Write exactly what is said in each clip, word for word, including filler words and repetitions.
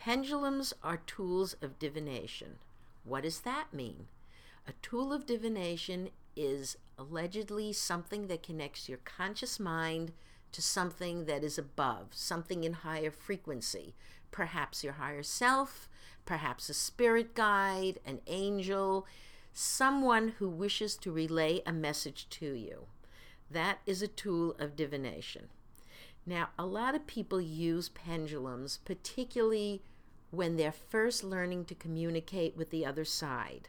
Pendulums are tools of divination. What does that mean? A tool of divination is allegedly something that connects your conscious mind to something that is above, something in higher frequency. Perhaps your higher self, perhaps a spirit guide, an angel, someone who wishes to relay a message to you. That is a tool of divination. Now, a lot of people use pendulums, particularly when they're first learning to communicate with the other side.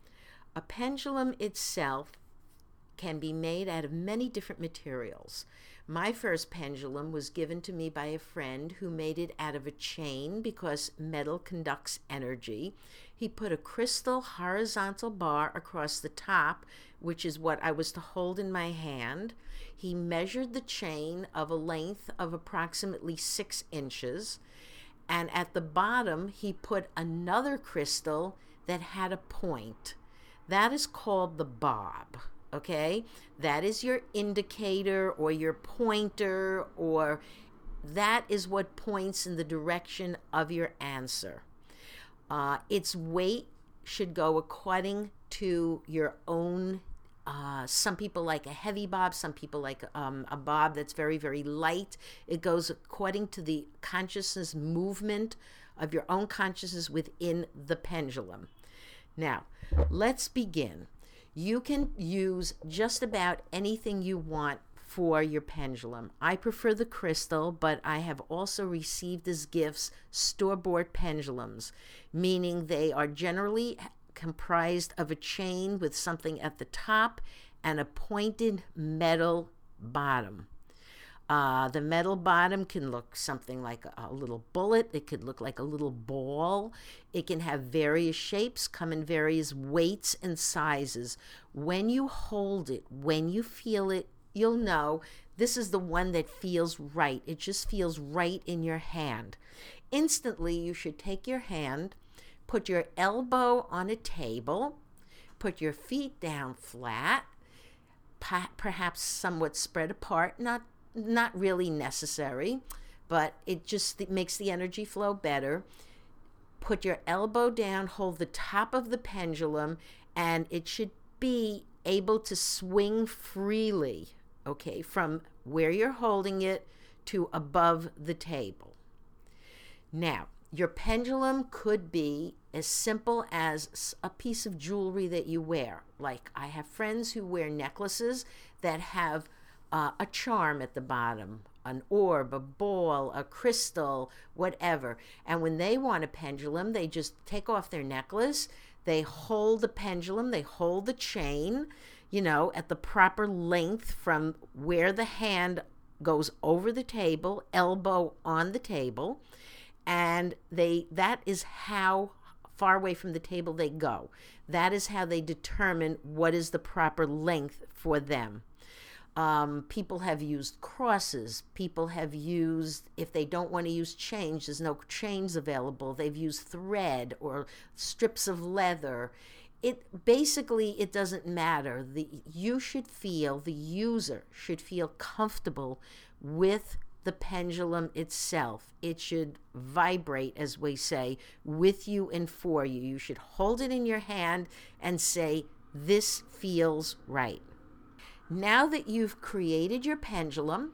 A pendulum itself can be made out of many different materials. My first pendulum was given to me by a friend who made it out of a chain because metal conducts energy. He put a crystal horizontal bar across the top, which is what I was to hold in my hand. He measured the chain of a length of approximately six inches. And at the bottom, he put another crystal that had a point. That is called the bob. Okay, that is your indicator or your pointer, or that is what points in the direction of your answer. Uh, its weight should go according to your own. Uh, some people like a heavy bob, some people like um, a bob that's very, very light. It goes according to the consciousness movement of your own consciousness within the pendulum. Now, let's begin. You can use just about anything you want for your pendulum. I prefer the crystal, but I have also received as gifts store-bought pendulums, meaning they are generally comprised of a chain with something at the top and a pointed metal bottom. Uh, the metal bottom can look something like a, a little bullet. It could look like a little ball. It can have various shapes, come in various weights and sizes. When you hold it, when you feel it, you'll know this is the one that feels right. It just feels right in your hand. Instantly, you should take your hand, put your elbow on a table, put your feet down flat, perhaps somewhat spread apart, not Not really necessary, but it just it makes the energy flow better. Put your elbow down, hold the top of the pendulum, and it should be able to swing freely, okay, from where you're holding it to above the table. Now, your pendulum could be as simple as a piece of jewelry that you wear. Like, I have friends who wear necklaces that have Uh, a charm at the bottom, an orb, a ball, a crystal, whatever. And when they want a pendulum, they just take off their necklace, they hold the pendulum, they hold the chain, you know, at the proper length from where the hand goes over the table, elbow on the table, and they that is how far away from the table they go. That is how they determine what is the proper length for them. Um, people have used crosses. People have used, if they don't want to use chains, there's no chains available. They've used thread or strips of leather. It basically, it doesn't matter. The, you should feel, the user should feel comfortable with the pendulum itself. It should vibrate, as we say, with you and for you. You should hold it in your hand and say, this feels right. Now that you've created your pendulum,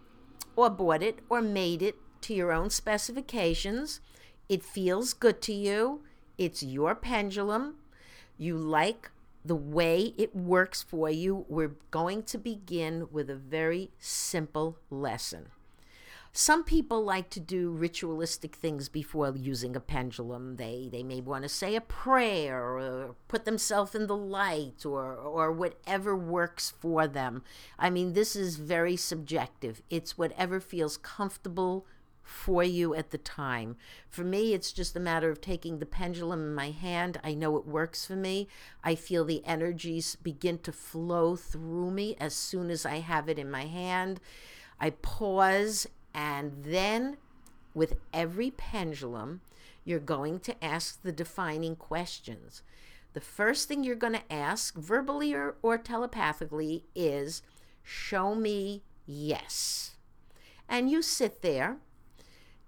or bought it, or made it to your own specifications, it feels good to you, it's your pendulum, you like the way it works for you, we're going to begin with a very simple lesson. Some people like to do ritualistic things before using a pendulum. They they may want to say a prayer or put themselves in the light or or whatever works for them. I mean, this is very subjective. It's whatever feels comfortable for you at the time. For me, it's just a matter of taking the pendulum in my hand. I know it works for me. I feel the energies begin to flow through me as soon as I have it in my hand. I pause. And then, with every pendulum, you're going to ask the defining questions. The first thing you're going to ask, verbally or, or telepathically, is, show me yes. And you sit there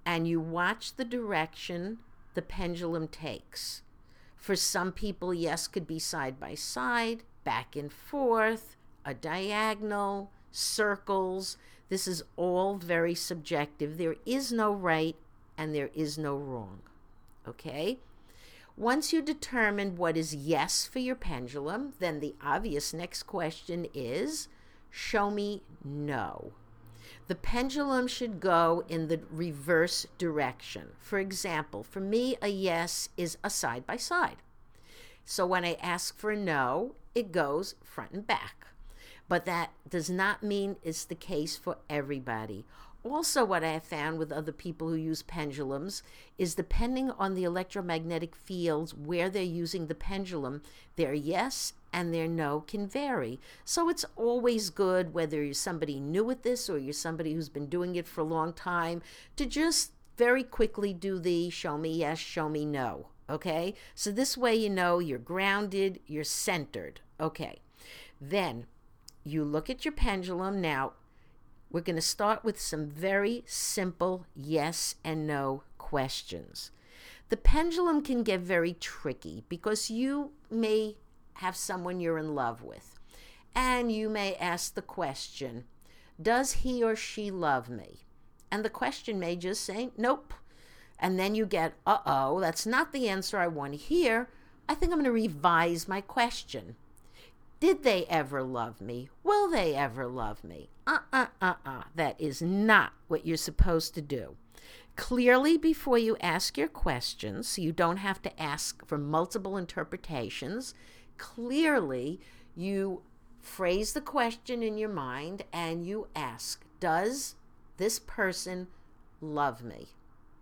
and you watch the direction the pendulum takes. For some people, yes could be side by side, back and forth, a diagonal, circles. This is all very subjective. There is no right and there is no wrong. Okay? Once you determine what is yes for your pendulum, then the obvious next question is, show me no. The pendulum should go in the reverse direction. For example, for me, a yes is a side by side. So when I ask for a no, it goes front and back. But that does not mean it's the case for everybody. Also, what I have found with other people who use pendulums is depending on the electromagnetic fields where they're using the pendulum, their yes and their no can vary. So it's always good, whether you're somebody new at this or you're somebody who's been doing it for a long time, to just very quickly do the show me yes, show me no. Okay? So this way you know you're grounded, you're centered. Okay. Then you look at your pendulum. Now, we're going to start with some very simple yes and no questions. The pendulum can get very tricky because you may have someone you're in love with, and you may ask the question, does he or she love me? And the question may just say, nope. And then you get, uh-oh, that's not the answer I want to hear. I think I'm going to revise my question. Did they ever love me? Will they ever love me? Uh-uh, uh-uh. That is not what you're supposed to do. Clearly, before you ask your questions, so you don't have to ask for multiple interpretations, clearly you phrase the question in your mind and you ask, does this person love me?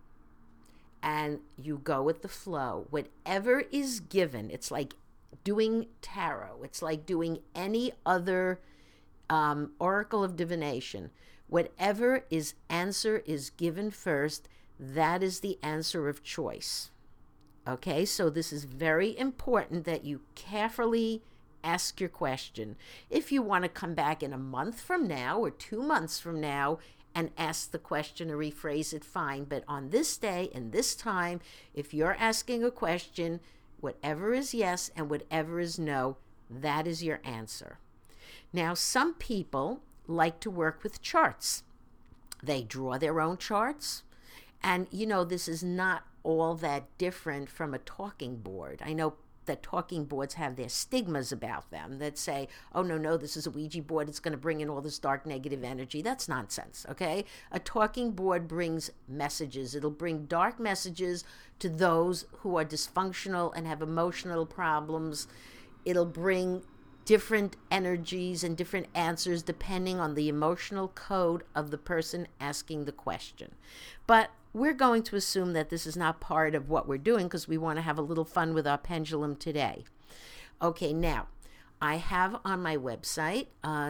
And you go with the flow. Whatever is given, it's like doing tarot. It's like doing any other um, oracle of divination. Whatever is answer is given first, that is the answer of choice. Okay, so this is very important that you carefully ask your question. If you want to come back in a month from now or two months from now and ask the question or rephrase it, fine. But on this day and this time, if you're asking a question, whatever is yes and whatever is no, that is your answer. Now, some people like to work with charts. They draw their own charts. And, you know, this is not all that different from a talking board. I know that talking boards have their stigmas about them that say, oh, no, no, this is a Ouija board. It's going to bring in all this dark negative energy. That's nonsense, okay? A talking board brings messages. It'll bring dark messages to those who are dysfunctional and have emotional problems. It'll bring different energies and different answers depending on the emotional code of the person asking the question. But we're going to assume that this is not part of what we're doing because we want to have a little fun with our pendulum today. Okay, now, I have on my website, uh,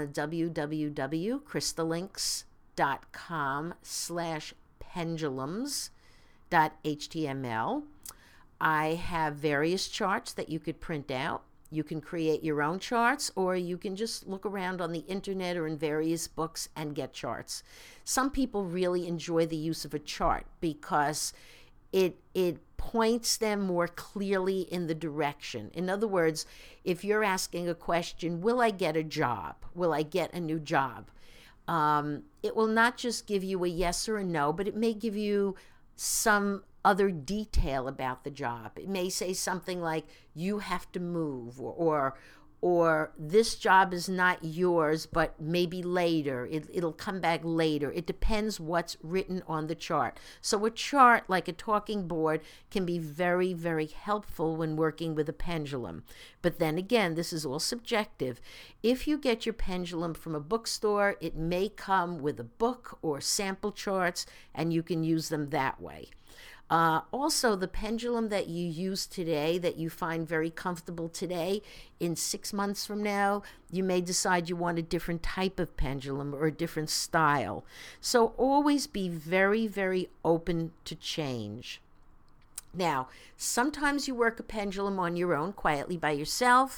www.crystallinks.com slash pendulums.html. I have various charts that you could print out. You can create your own charts, or you can just look around on the internet or in various books and get charts. Some people really enjoy the use of a chart because it it points them more clearly in the direction. In other words, if you're asking a question, will I get a job? Will I get a new job? Um, it will not just give you a yes or a no, but it may give you some other detail about the job. It may say something like, you have to move, or or, or this job is not yours, but maybe later. It, it'll come back later. It depends what's written on the chart. So a chart, like a talking board, can be very, very helpful when working with a pendulum. But then again, this is all subjective. If you get your pendulum from a bookstore, it may come with a book or sample charts, and you can use them that way. Uh, also, the pendulum that you use today, that you find very comfortable today, in six months from now, you may decide you want a different type of pendulum or a different style. So always be very, very open to change. Now, sometimes you work a pendulum on your own, quietly by yourself.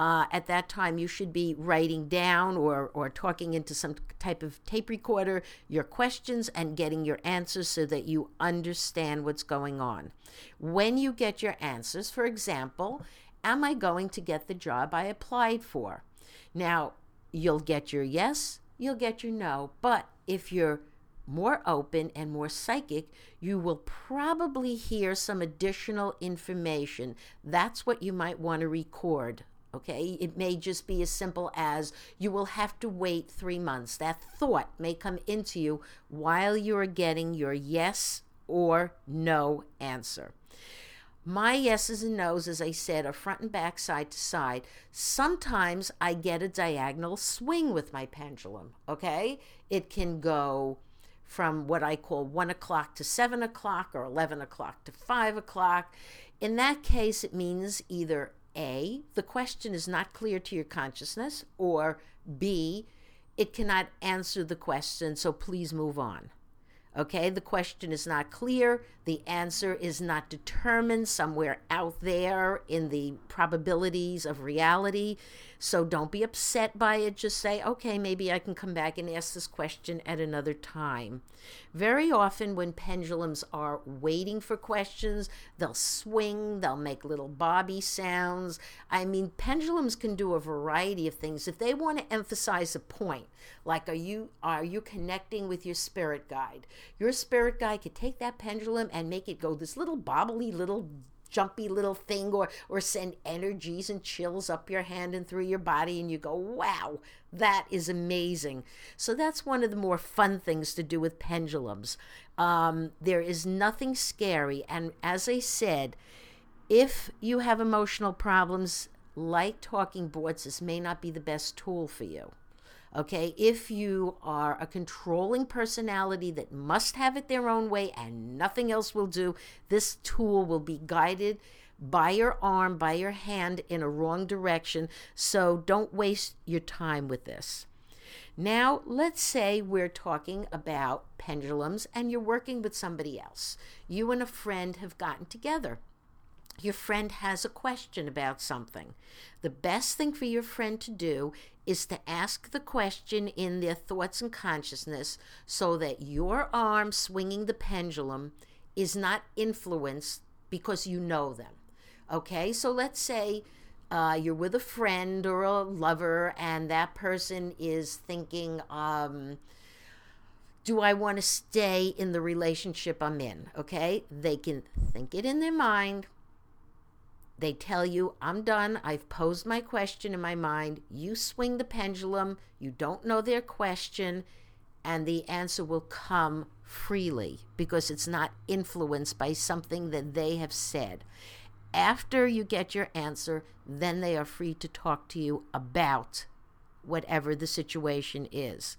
Uh, at that time, you should be writing down or, or talking into some type of tape recorder your questions and getting your answers so that you understand what's going on. When you get your answers, for example, am I going to get the job I applied for? Now, you'll get your yes, you'll get your no, but if you're more open and more psychic, you will probably hear some additional information. That's what you might want to record. Okay, it may just be as simple as you will have to wait three months. That thought may come into you while you're getting your yes or no answer. My yeses and nos, as I said, are front and back, side to side. Sometimes I get a diagonal swing with my pendulum, okay? It can go from what I call one o'clock to seven o'clock or eleven o'clock to five o'clock. In that case, it means either A, the question is not clear to your consciousness, or B, it cannot answer the question, so please move on. Okay, the question is not clear, the answer is not determined somewhere out there in the probabilities of reality, so don't be upset by it. Just say, okay, maybe I can come back and ask this question at another time. Very often when pendulums are waiting for questions, they'll swing, they'll make little bobby sounds. I mean, pendulums can do a variety of things. If they want to emphasize a point, like are you are you connecting with your spirit guide? Your spirit guide could take that pendulum and make it go this little bobbly little jumpy little thing, or or send energies and chills up your hand and through your body, and you go, wow, that is amazing. So that's one of the more fun things to do with pendulums. Um, there is nothing scary, and as I said, if you have emotional problems, like talking boards, this may not be the best tool for you. Okay, if you are a controlling personality that must have it their own way and nothing else will do, this tool will be guided by your arm, by your hand in a wrong direction, so don't waste your time with this. Now, let's say we're talking about pendulums and you're working with somebody else. You and a friend have gotten together. Your friend has a question about something. The best thing for your friend to do is to ask the question in their thoughts and consciousness so that your arm swinging the pendulum is not influenced because you know them. Okay, so let's say uh, you're with a friend or a lover and that person is thinking, um, do I want to stay in the relationship I'm in? Okay, they can think it in their mind. They tell you, I'm done. I've posed my question in my mind. You swing the pendulum. You don't know their question. And the answer will come freely because it's not influenced by something that they have said. After you get your answer, then they are free to talk to you about whatever the situation is.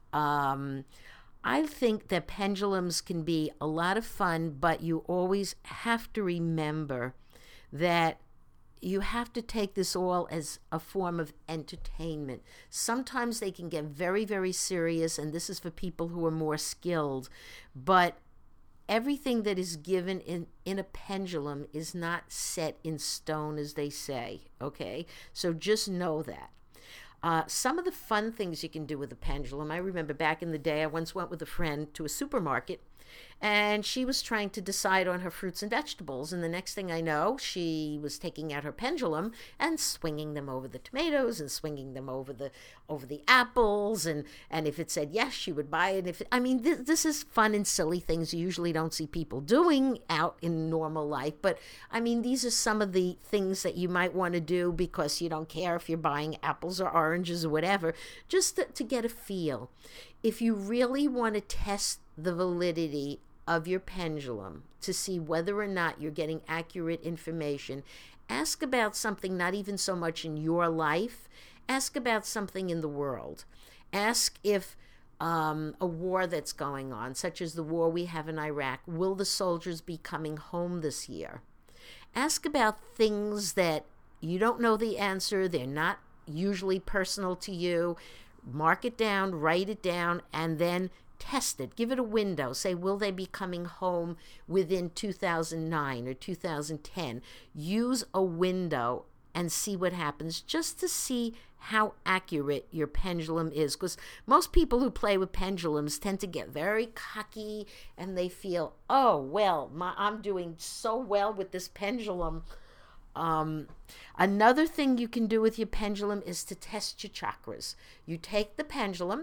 Um, I think that pendulums can be a lot of fun, but you always have to remember that you have to take this all as a form of entertainment. Sometimes they can get very, very serious, and this is for people who are more skilled, but everything that is given in, in a pendulum is not set in stone, as they say, okay? So just know that. Uh, some of the fun things you can do with a pendulum, I remember back in the day, I once went with a friend to a supermarket, and she was trying to decide on her fruits and vegetables. And the next thing I know, she was taking out her pendulum and swinging them over the tomatoes and swinging them over the over the apples. And, and if it said yes, she would buy it. If it, I mean, th- this is fun and silly things you usually don't see people doing out in normal life. But, I mean, these are some of the things that you might want to do because you don't care if you're buying apples or oranges or whatever, just to, to get a feel. If you really want to test the validity of your pendulum to see whether or not you're getting accurate information, ask about something not even so much in your life, ask about something in the world. Ask if um, a war that's going on, such as the war we have in Iraq, will the soldiers be coming home this year? Ask about things that you don't know the answer, they're not usually personal to you. Mark it down, write it down, and then test it. Give it a window. Say, will they be coming home within two thousand nine or two thousand ten? Use a window and see what happens, just to see how accurate your pendulum is. Because most people who play with pendulums tend to get very cocky, and they feel, oh, well, my, I'm doing so well with this pendulum. Um, another thing you can do with your pendulum is to test your chakras. You take the pendulum,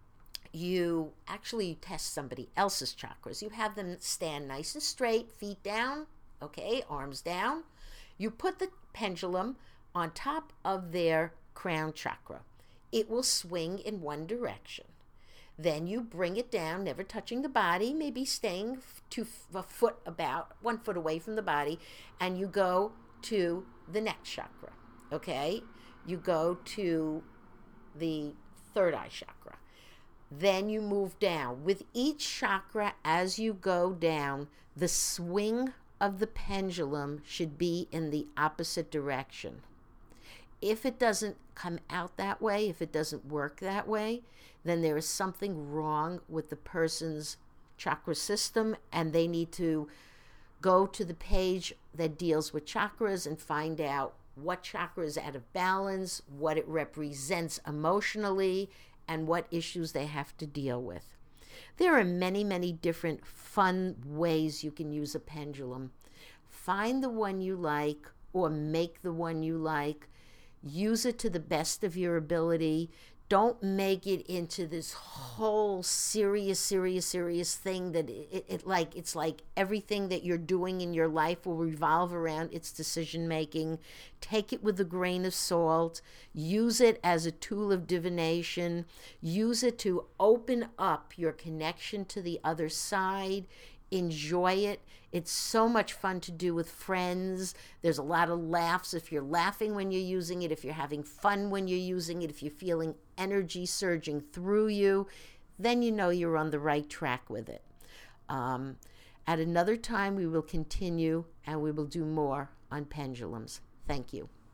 you actually test somebody else's chakras. You have them stand nice and straight, feet down, okay, arms down. You put the pendulum on top of their crown chakra. It will swing in one direction. Then you bring it down, never touching the body, maybe staying two a foot about, one foot away from the body, and you go to the next chakra, okay? You go to the third eye chakra. Then you move down. With each chakra, as you go down, the swing of the pendulum should be in the opposite direction. If it doesn't come out that way, if it doesn't work that way, then there is something wrong with the person's chakra system, and they need to go to the page that deals with chakras and find out what chakra is out of balance, what it represents emotionally, and what issues they have to deal with. There are many, many different fun ways you can use a pendulum. Find the one you like, or make the one you like. Use it to the best of your ability. Don't make it into this whole serious, serious, serious thing that it, it, it like it's like everything that you're doing in your life will revolve around its decision making. Take it with a grain of salt. Use it as a tool of divination. Use it to open up your connection to the other side. Enjoy it. It's so much fun to do with friends. There's a lot of laughs if you're laughing when you're using it, if you're having fun when you're using it, if you're feeling energy surging through you, then you know you're on the right track with it. Um, at another time, we will continue and we will do more on pendulums. Thank you.